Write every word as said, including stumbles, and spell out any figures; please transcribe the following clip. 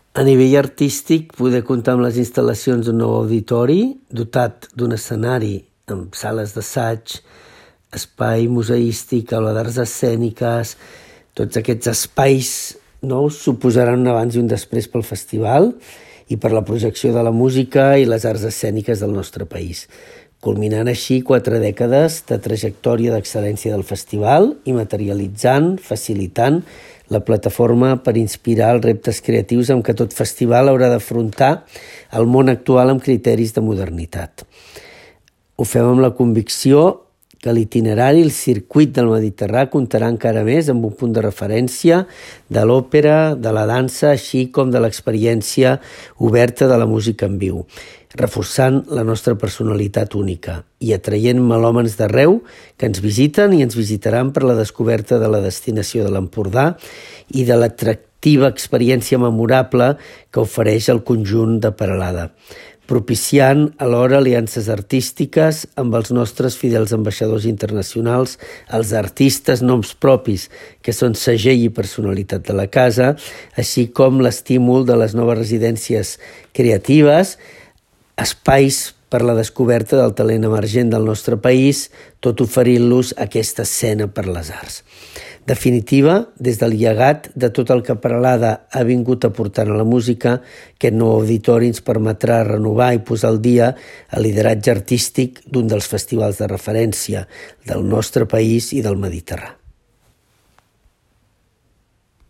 A nivell artístic, poder comptar amb les instal·lacions d'un nou auditori dotat d'un escenari amb sales d'assaig, espai museístic, aula d'arts escèniques. Tots aquests espais nous suposaran un abans i un després pel festival i per la projecció de la música i les arts escèniques del nostre país, culminant així quatre dècades de trajectòria d'excel·lència del festival i materialitzant, facilitant la plataforma per inspirar els reptes creatius amb què tot festival haurà d'afrontar el món actual amb criteris de modernitat. Ho fem amb la convicció que l'itinerari, el circuit del Mediterrani comptarà encara més amb un punt de referència de l'òpera, de la dansa, així com de l'experiència oberta de la música en viu, reforçant la nostra personalitat única i atraient melòmans d'arreu que ens visiten i ens visitaran per la descoberta de la destinació de l'Empordà i de l'atractiva experiència memorable que ofereix el conjunt de Peralada, propiciant alhora aliances artístiques amb els nostres fidels ambaixadors internacionals, els artistes noms propis, que són segell i personalitat de la casa, així com l'estímul de les noves residències creatives, espais per la descoberta del talent emergent del nostre país, tot oferint-los aquesta escena per les arts. Definitiva, des del llegat de tot el que Peralada ha vingut aportant a la música, aquest nou auditori ens permetrà renovar i posar al dia el lideratge artístic d'un dels festivals de referència del nostre país i del Mediterrani.